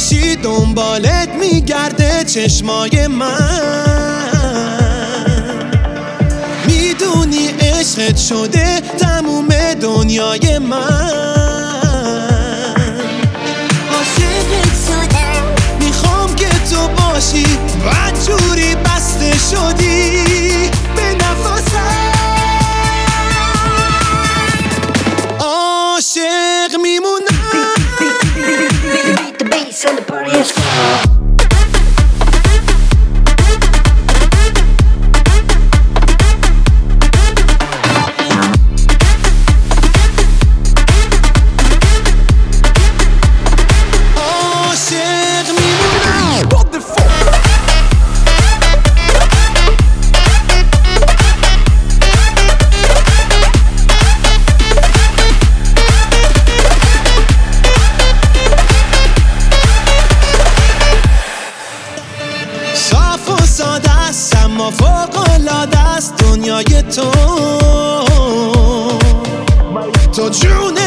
باشی دنبالت میگرده چشمای من. میدونی عشقت شده تموم دنیای من. عاشقت شدم، میخوام که تو باشی بدجوری بسته شدی به نفسم. عاشق میمونم. beat the bass and the party is gone. عاشق میمونم. صاف و ساده است اما فوق‌العاده است دنیای تو. تو جون